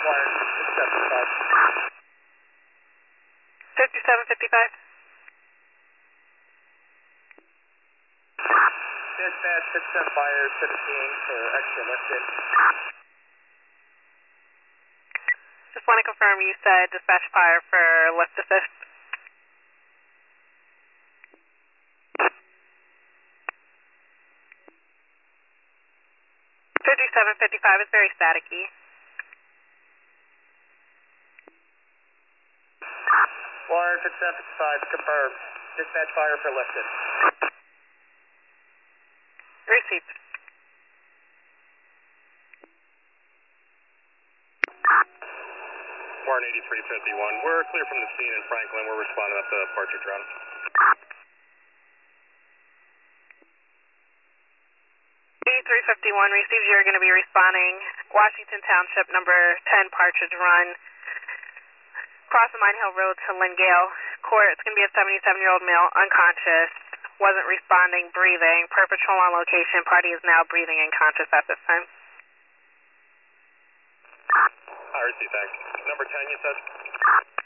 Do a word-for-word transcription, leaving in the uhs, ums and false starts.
fifty-seven fifty-five. Dispatch, fifty-seven fire, seventeen for extra lifted. Just want to confirm you said dispatch fire for lift assist. fifty-seven fifty-five is very staticky. Warren, fifty-seven fifty-five, confirmed. Dispatch fire for lifted. Received. Warren eighty-three fifty-one, we're clear from the scene in Franklin. We're responding up the departure drone. eighty-three fifty-one receives. You're going to be responding Washington Township, number ten, Partridge Run. Crossing Mine Hill Road to Lingale Court. It's going to be a seventy-seven-year-old male, unconscious, wasn't responding, breathing. Per patrol on location. Party is now breathing and conscious at this time. I receive, thanks. Number ten, you said?